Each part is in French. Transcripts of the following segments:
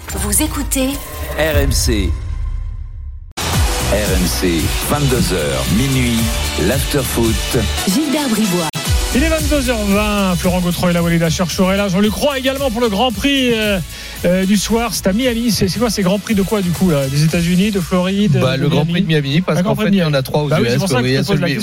Vous écoutez RMC. RMC, 22h, minuit, l'after-foot. Gilbert Bribois. Il est 22h20, Florent Gautreau et la Walid Acharchour est là. Jean-Luc Roy également pour le Grand Prix du soir. C'est à Miami. C'est quoi, c'est Grand Prix de quoi du coup là? Des États-Unis, de Floride? Le Grand Prix de Miami, parce qu'en fait il y en a 3 aux US. Il y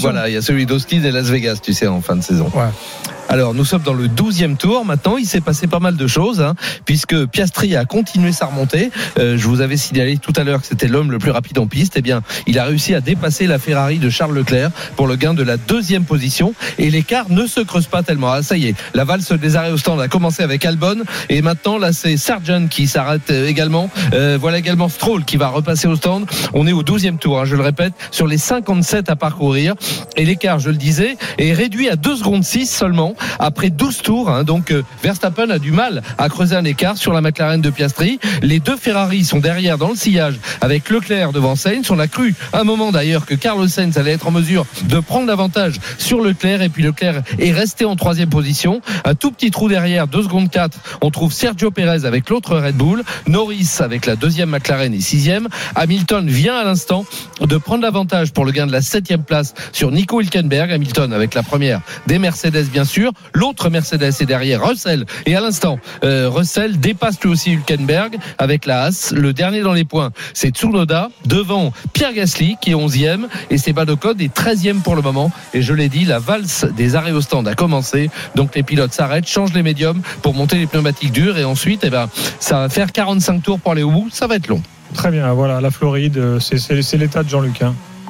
a celui d'Austin et Las Vegas, tu sais, en fin de saison. Ouais. Alors nous sommes dans le 12e tour maintenant. Il s'est passé pas mal de choses, puisque Piastri a continué sa remontée. Je vous avais signalé tout à l'heure que c'était l'homme le plus rapide en piste. Eh bien, il a réussi à dépasser la Ferrari de Charles Leclerc pour le gain de la 2e position, et l'écart ne se creuse pas tellement. Ah, ça y est, la valse des arrêts au stand a commencé avec Albon, et maintenant là c'est Sargent qui s'arrête également. Voilà également Stroll qui va repasser au stand. On est au 12e tour, je le répète, sur les 57 à parcourir, et l'écart, je le disais, est réduit à 2 secondes 6 seulement après 12 tours. Donc Verstappen a du mal à creuser un écart sur la McLaren de Piastri. Les deux Ferrari sont derrière dans le sillage avec Leclerc devant Sainz. On a cru à un moment d'ailleurs que Carlos Sainz allait être en mesure de prendre l'avantage sur Leclerc, et puis Leclerc est resté en 3e position. Un tout petit trou derrière, 2 secondes 4, on trouve Sergio Pérez avec l'autre Red Bull, Norris avec la 2e McLaren et 6e. Hamilton vient à l'instant de prendre l'avantage pour le gain de la 7e place sur Nico Hülkenberg. Hamilton avec la première des Mercedes bien sûr, l'autre Mercedes est derrière Russell, et à l'instant Russell dépasse lui aussi Hülkenberg avec la Haas. Le dernier dans les points, c'est Tsunoda devant Pierre Gasly qui est 11e, et Esteban Ocon est 13e pour le moment. Et je l'ai dit, la valse des arrêts au stand a commencé, donc les pilotes s'arrêtent, changent les médiums pour monter les pneumatiques durs, et ensuite ça va faire 45 tours pour aller au bout. Ça va être long. Très bien, voilà, la Floride, c'est l'état de Jean-Luc.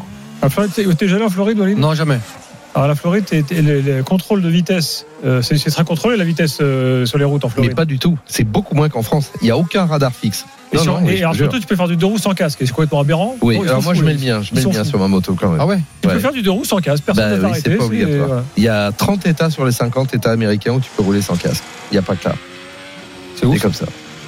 La Floride, t'es jamais en Floride, Walid? Non, jamais. Alors la Floride, le contrôle de vitesse, c'est très contrôlé la vitesse sur les routes en Floride. Mais pas du tout, c'est beaucoup moins qu'en France. Il n'y a aucun radar fixe. Et alors surtout, tu peux faire du 2 roues sans casque. C'est complètement aberrant. Oui, alors moi je mets le mien sur ma moto quand même. Ah ouais. Tu peux faire du 2 roues sans casque, personne ne t'a arrêté. C'est pas obligatoire. Voilà. Il y a 30 États sur les 50 États américains où tu peux rouler sans casque. Il n'y a pas que là. C'est comme ça.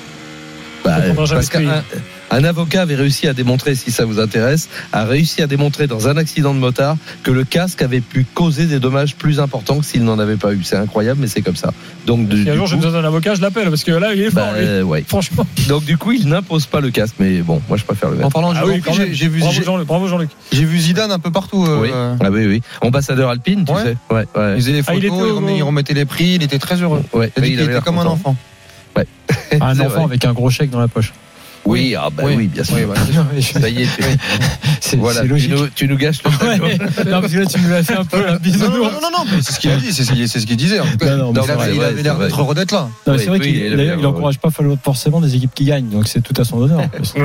Parce qu'un avocat avait réussi à démontrer, si ça vous intéresse, dans un accident de motard que le casque avait pu causer des dommages plus importants que s'il n'en avait pas eu. C'est incroyable, mais c'est comme ça. Donc, si un jour j'ai besoin d'un avocat, je l'appelle, parce que là il est fort. Ouais. Franchement. Donc du coup, il n'impose pas le casque, mais bon, moi je préfère le mettre. En parlant de j'ai vu bravo Jean-Luc. J'ai vu Zidane un peu partout. Oui. Ambassadeur alpine, tu sais. Ouais. Il faisait des photos, il remettait les prix, il était très heureux. Ouais. Il était comme un enfant. Ouais. Un enfant avec un gros chèque dans la poche. Oui, bien sûr. Ça y est, c'est logique. Tu nous gâches le Non, parce que là, tu nous l'as fait un peu la bisounours. Non, mais c'est ce qu'il a dit, c'est ce qu'il disait. En tout cas, il avait l'air d'être heureux d'être là. Non, c'est vrai qu'il n'encourage pas forcément des équipes qui gagnent, donc c'est tout à son honneur.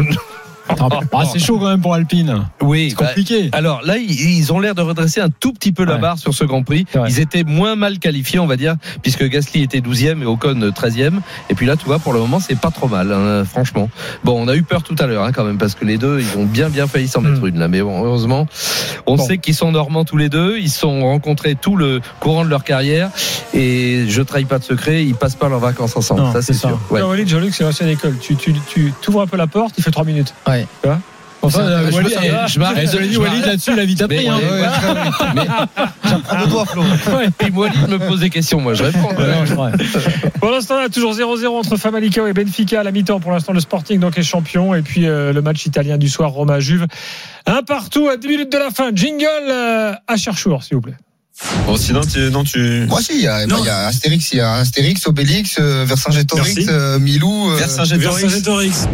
C'est chaud quand même pour Alpine. Oui, c'est compliqué. Alors là, ils ont l'air de redresser un tout petit peu la barre sur ce Grand Prix. Ils étaient moins mal qualifiés, on va dire, puisque Gasly était 12e et Ocon 13e. Et puis là, tu vois, pour le moment, c'est pas trop mal, franchement. Bon, on a eu peur tout à l'heure, quand même, parce que les deux, ils ont bien failli s'en mettre une là. Mais bon, heureusement, on sait qu'ils sont normands tous les deux. Ils se sont rencontrés tout le courant de leur carrière, et je trahis pas de secret, ils passent pas leurs vacances ensemble. Non, ça, c'est sûr. Walid, Jean-Luc, c'est l'ancienne école. Tu ouvres un peu la porte, il fait 3 minutes. Ouais. Tu vois? Je m'arrête. Walid là-dessus, il a vite appris. J'apprends de toi, Flo. Et Walid me pose des questions, moi je réponds. Pour l'instant, il y a toujours 0-0 entre Famalicão et Benfica à la mi-temps. Pour l'instant, le Sporting donc est champion. Et puis le match italien du soir, Roma-Juve. 1-1 à 10 minutes de la fin. Jingle à Cherchour, s'il vous plaît. Bon, sinon, tu. Moi, si, il y a Astérix, Obélix, Vercingétorix, Milou. Vercingétorix.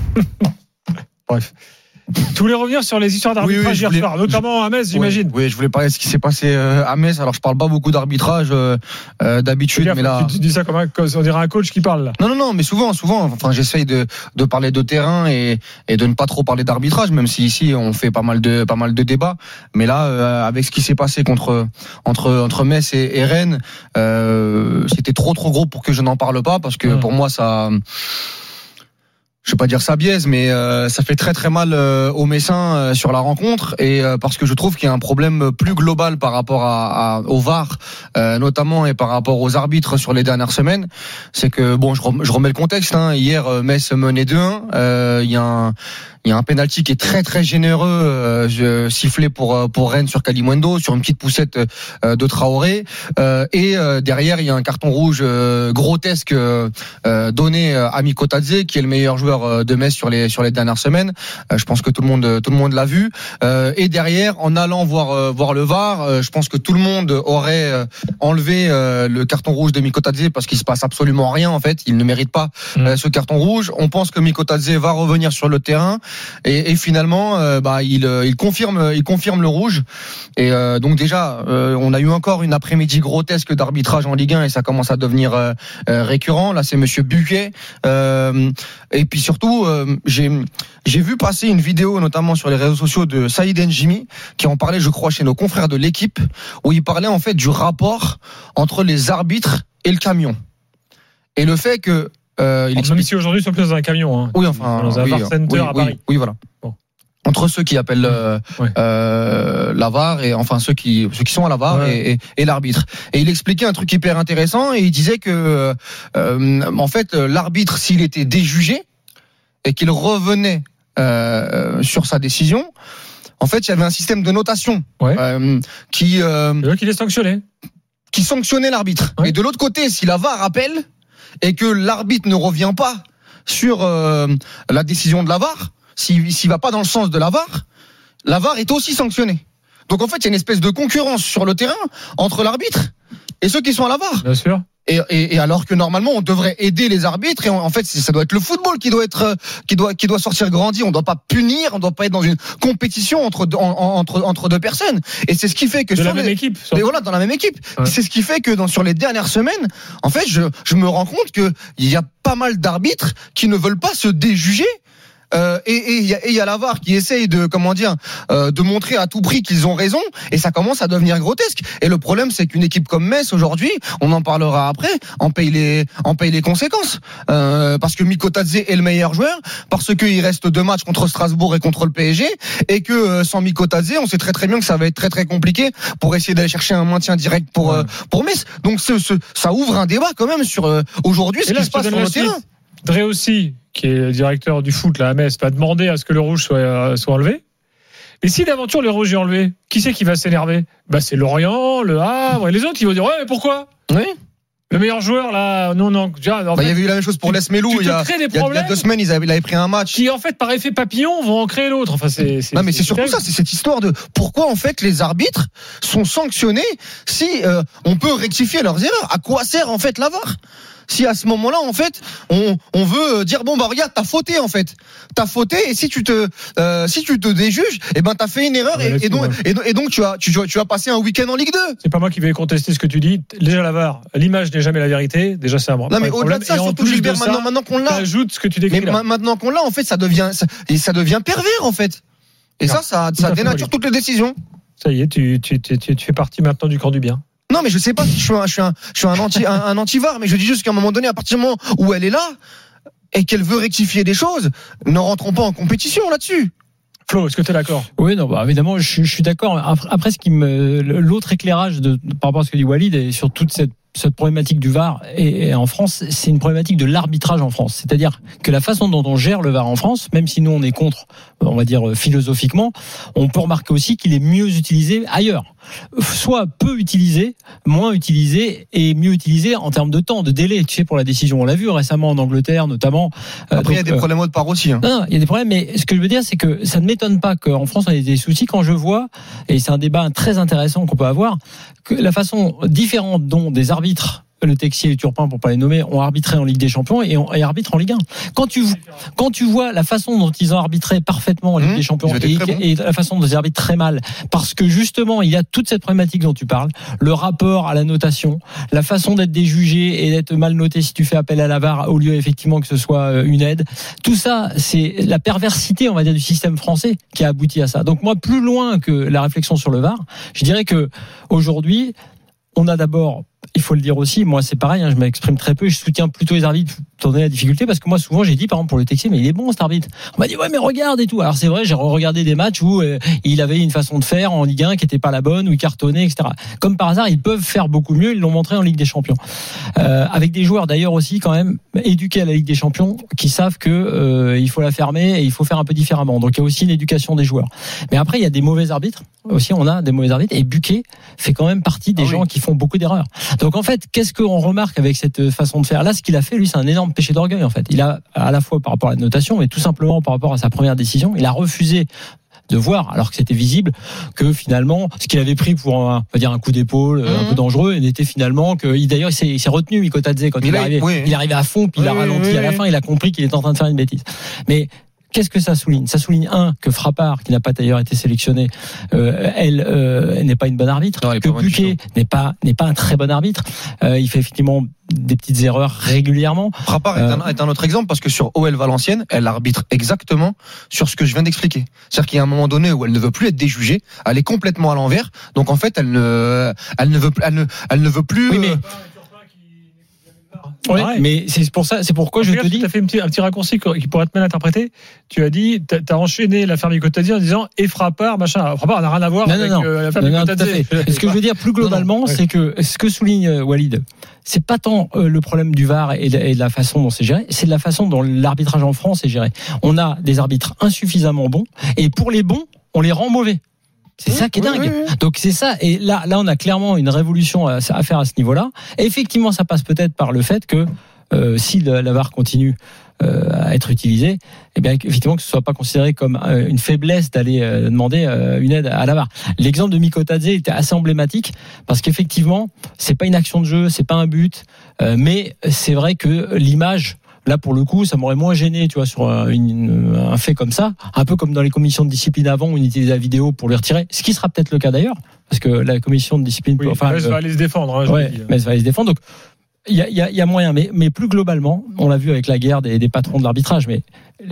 Bref. Tu voulais revenir sur les histoires d'arbitrage hier soir, notamment à Metz, j'imagine. Oui, je voulais parler de ce qui s'est passé à Metz. Alors, je parle pas beaucoup d'arbitrage d'habitude, mais là. Tu dis ça comme on dirait un coach qui parle là. Non, mais souvent. Enfin, j'essaye de parler de terrain et de ne pas trop parler d'arbitrage, même si ici on fait pas mal de débats. Mais là, avec ce qui s'est passé entre Metz et Rennes, c'était trop gros pour que je n'en parle pas, parce que pour moi ça. Je vais pas dire ça biaise, mais ça fait très mal aux Messins sur la rencontre, et parce que je trouve qu'il y a un problème plus global par rapport au VAR, notamment, et par rapport aux arbitres sur les dernières semaines. C'est que je remets le contexte. Hier, Metz menait 2-1. Il y a un penalty qui est très généreux, sifflé pour Rennes sur Kalimundo, sur une petite poussette de Traoré, et derrière il y a un carton rouge grotesque donné à Mikotadze, qui est le meilleur joueur joueurs de Metz sur les dernières semaines. Je pense que tout le monde l'a vu. Et derrière, en allant voir le VAR, je pense que tout le monde aurait enlevé le carton rouge de Mikotadze parce qu'il se passe absolument rien en fait. Il ne mérite pas ce carton rouge. On pense que Mikotadze va revenir sur le terrain et finalement, il confirme le rouge. Et donc déjà, on a eu encore une après-midi grotesque d'arbitrage en Ligue 1 et ça commence à devenir récurrent. Là, c'est Monsieur Buquet. Et puis surtout, j'ai vu passer une vidéo, notamment sur les réseaux sociaux, de Saïd Njimi, qui en parlait, je crois, chez nos confrères de l'Équipe, où il parlait en fait du rapport entre les arbitres et le camion. Et le fait que même ici aujourd'hui, sont plus dans un camion. Hein. Oui, enfin, dans un VAR Center à Paris. Oui, voilà. Bon. Entre ceux qui appellent la VAR et enfin ceux qui sont à la VAR et l'arbitre. Et il expliquait un truc hyper intéressant et il disait que en fait l'arbitre, s'il était déjugé et qu'il revenait sur sa décision, en fait il y avait un système de notation qui les sanctionnait. Qui sanctionnait l'arbitre. Et de l'autre côté, si la VAR appelle et que l'arbitre ne revient pas sur la décision de la VAR, s'il va pas dans le sens de la VAR est aussi sanctionné. Donc en fait, il y a une espèce de concurrence sur le terrain entre l'arbitre et ceux qui sont à la VAR. Bien sûr. Et alors que normalement on devrait aider les arbitres et en fait ça doit être le football qui doit sortir grandi. On doit pas punir, on doit pas être dans une compétition entre deux personnes. Et c'est ce qui fait que dans la même équipe. Ouais. C'est ce qui fait que sur les dernières semaines, en fait, je me rends compte que il y a pas mal d'arbitres qui ne veulent pas se déjuger. Et il y a la VAR qui essaye de montrer à tout prix qu'ils ont raison et ça commence à devenir grotesque. Et le problème, c'est qu'une équipe comme Metz aujourd'hui, on en parlera après, en paye les conséquences. Parce que Mikotadze est le meilleur joueur, parce qu'il reste 2 matchs contre Strasbourg et contre le PSG, et que sans Mikotadze, on sait très très bien que ça va être très très compliqué pour essayer d'aller chercher un maintien direct pour Metz. Donc ça ouvre un débat quand même sur aujourd'hui ce qui se passe sur le terrain. Dréossi, qui est le directeur du foot là, à Metz, va demander à ce que le rouge soit enlevé. Et si d'aventure le rouge est enlevé, qui c'est qui va s'énerver ? C'est Lorient, le Havre et les autres qui vont dire mais pourquoi ? Oui. Le meilleur joueur là, non. Il y avait eu la même chose pour l'Esmelou. Il y a 2 semaines, il avait pris un match qui en fait par effet papillon vont en créer l'autre. Enfin non mais c'est surtout ça, c'est cette histoire de pourquoi en fait les arbitres sont sanctionnés si on peut rectifier leurs erreurs. À quoi sert en fait la VAR ? Si à ce moment-là, en fait, on veut dire regarde, t'as fauté en fait, et si tu te déjuges, t'as fait une erreur et donc tu as passé un week-end en Ligue 2. C'est pas moi qui vais contester ce que tu dis. Déjà la VAR, l'image n'est jamais la vérité. Déjà c'est un non mais au-delà de ça, surtout Gilbert, maintenant qu'on l'a, ajoute ce que tu décris. Mais maintenant qu'on l'a, en fait, ça devient pervers en fait. Et ça dénature toutes les décisions. Ça y est, tu fais partie maintenant du camp du bien. Non, mais je sais pas si je suis un anti-VAR, mais je dis juste qu'à un moment donné, à partir du moment où elle est là et qu'elle veut rectifier des choses, ne rentrons pas en compétition là-dessus. Flo, est-ce que tu es d'accord ? Oui, non, évidemment, je suis d'accord. Après, l'autre éclairage par rapport à ce que dit Walid et sur toute cette problématique du VAR et en France, c'est une problématique de l'arbitrage en France. C'est-à-dire que la façon dont on gère le VAR en France, même si nous on est contre, on va dire philosophiquement, on peut remarquer aussi qu'il est mieux utilisé ailleurs. Soit peu utilisé, moins utilisé et mieux utilisé en termes de temps, de délai. Tu sais, pour la décision, on l'a vu récemment en Angleterre notamment. Après, il y a des problèmes autre part aussi. Non, il y a des problèmes, mais ce que je veux dire, c'est que ça ne m'étonne pas qu'en France on ait des soucis quand je vois, et c'est un débat très intéressant qu'on peut avoir, que la façon différente dont des arbitres, le Texier et le Turpin, pour pas les nommer, ont arbitré en Ligue des Champions et arbitrent en Ligue 1. Quand tu vois la façon dont ils ont arbitré parfaitement en Ligue des Champions et la façon dont ils arbitrent très mal, parce que justement il y a toute cette problématique dont tu parles, le rapport à la notation, la façon d'être déjugé et d'être mal noté si tu fais appel à la VAR au lieu effectivement que ce soit une aide. Tout ça, c'est la perversité, on va dire, du système français qui a abouti à ça. Donc moi, plus loin que la réflexion sur le VAR, je dirais que aujourd'hui, on a d'abord, il faut le dire aussi, moi c'est pareil, je m'exprime très peu, je soutiens plutôt les arbitres étant donné la difficulté, parce que moi souvent j'ai dit par exemple pour le Texier, mais il est bon cet arbitre. On m'a dit ouais mais regarde et tout. Alors c'est vrai, j'ai regardé des matchs où il avait une façon de faire en Ligue 1 qui était pas la bonne, où il cartonnait, etc. Comme par hasard, ils peuvent faire beaucoup mieux, ils l'ont montré en Ligue des Champions. Avec des joueurs d'ailleurs aussi quand même éduqués à la Ligue des Champions, qui savent que il faut la fermer et il faut faire un peu différemment. Donc il y a aussi une éducation des joueurs. Mais après il y a des mauvais arbitres, aussi on a des mauvais arbitres, et Buquet fait quand même partie des gens qui font beaucoup d'erreurs. Donc en fait, qu'est-ce qu'on remarque avec cette façon de faire? Là, ce qu'il a fait, lui, c'est un énorme péché d'orgueil en fait. Il a, à la fois par rapport à la notation, mais tout simplement par rapport à sa première décision, il a refusé de voir, alors que c'était visible, que finalement, ce qu'il avait pris pour on va dire un coup d'épaule un peu dangereux, et n'était finalement que, d'ailleurs, il s'est retenu, Mikotadze, quand il est arrivé. Oui. Il est arrivé à fond, puis il a ralenti à la fin, il a compris qu'il était en train de faire une bêtise. Mais qu'est-ce que ça souligne? Ça souligne que Frappard, qui n'a pas d'ailleurs été sélectionné, elle n'est pas une bonne arbitre, non, que Buquet n'est pas un très bon arbitre. Il fait effectivement des petites erreurs régulièrement. Frappard est un autre exemple parce que sur OL Valenciennes, elle arbitre exactement sur ce que je viens d'expliquer. C'est-à-dire qu'il y a un moment donné où elle ne veut plus être déjugée, elle est complètement à l'envers. Donc en fait, elle ne veut plus. Oui, mais ouais, mais c'est pourquoi je te dis. Tu as fait un petit raccourci qui pourrait être mal interprété. Tu as dit, t'as enchaîné l'affaire Mikotadze en disant et Frappard, machin. Frappard n'a rien à voir avec l'affaire Mikotadze. Ce que je veux dire plus globalement, c'est que ce que souligne Walid, c'est pas tant le problème du VAR et de la façon dont c'est géré, c'est de la façon dont l'arbitrage en France est géré. On a des arbitres insuffisamment bons, et pour les bons, on les rend mauvais. C'est ça qui est dingue. Donc c'est ça. Et là, on a clairement une révolution à faire à ce niveau-là. Et effectivement, ça passe peut-être par le fait que si la VAR continue à être utilisée, eh bien effectivement que ce soit pas considéré comme une faiblesse d'aller demander une aide à la VAR. L'exemple de Mikotadze était assez emblématique parce qu'effectivement, c'est pas une action de jeu, c'est pas un but, mais c'est vrai que l'image. Là, pour le coup, ça m'aurait moins gêné, tu vois, sur un fait comme ça, un peu comme dans les commissions de discipline avant où on utilisait la vidéo pour les retirer, ce qui sera peut-être le cas d'ailleurs, parce que la commission de discipline, Metz va aller se défendre. Metz va aller se défendre. Donc, il y a moyen, mais plus globalement, on l'a vu avec la guerre des patrons de l'arbitrage, mais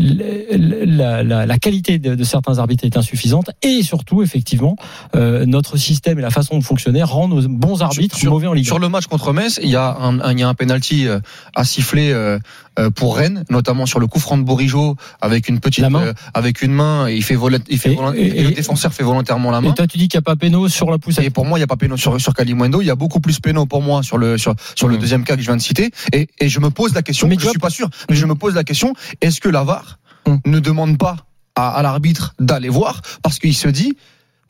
la qualité de certains arbitres est insuffisante, et surtout, effectivement, notre système et la façon de fonctionner rend nos bons arbitres mauvais en Ligue 1. Sur le match contre Metz, il y a un penalty à siffler pour Rennes, notamment sur le coup franc de Bourigeaud avec une petite avec une main, et le défenseur fait volontairement la main. Et toi tu dis qu'il n'y a pas péno sur la poussette. Et pour moi il n'y a pas péno sur Kalimundo, il y a beaucoup plus péno pour moi sur le deuxième cas que je viens de citer, et je me pose la question, je suis pas sûr, mais je me pose la question, est-ce que la VAR ne demande pas à l'arbitre d'aller voir parce qu'ils se disent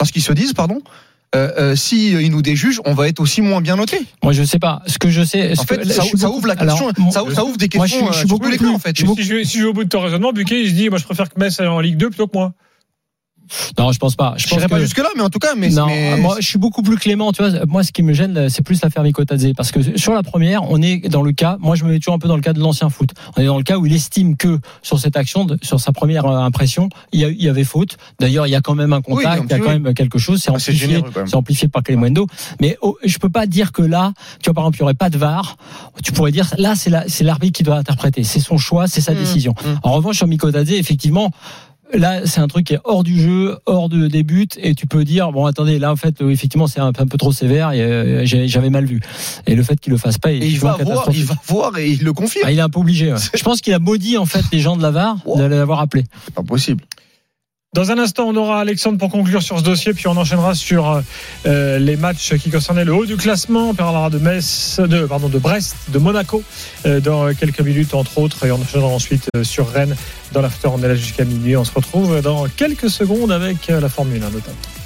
si ils nous déjugent, on va être aussi moins bien noté. Moi, je sais pas. Ce que je sais, ça ouvre la question. Ça ouvre des questions. Moi, je suis beaucoup les cas, en fait. Si je vais au bout de ton raisonnement, Buquet, il se dit, moi, je préfère que Metz aille en Ligue 2 plutôt que moi. Non, je pense pas. Je n'irai pas jusque là, mais en tout cas, moi, je suis beaucoup plus clément. Tu vois, moi, ce qui me gêne, c'est plus l'affaire Mikotadze, parce que sur la première, on est dans le cas. Moi, je me mets toujours un peu dans le cas de l'ancien foot. On est dans le cas où il estime que sur cette action, sur sa première impression, il y avait faute. D'ailleurs, il y a quand même un contact, il y a quand même quelque chose. C'est amplifié par Kalimundo. Mais je peux pas dire que là, tu vois, par exemple, il y aurait pas de VAR. Tu pourrais dire là, c'est l'arbitre qui doit interpréter. C'est son choix, c'est sa décision. En revanche, sur Mikotadze, effectivement. Là, c'est un truc qui est hors du jeu, hors des buts, et tu peux dire bon, attendez, là en fait, effectivement, c'est un peu trop sévère, et j'avais mal vu. Et le fait qu'il le fasse pas, il va voir et il le confirme. Il est un peu obligé. Ouais. Je pense qu'il a maudit en fait les gens de la VAR de l'avoir appelé. C'est pas possible. Dans un instant, on aura Alexandre pour conclure sur ce dossier, puis on enchaînera sur les matchs qui concernaient le haut du classement. On parlera de Brest, de Monaco dans quelques minutes entre autres, et on enchaînera ensuite sur Rennes dans l'after. On est là jusqu'à minuit. On se retrouve dans quelques secondes avec la Formule 1 notamment.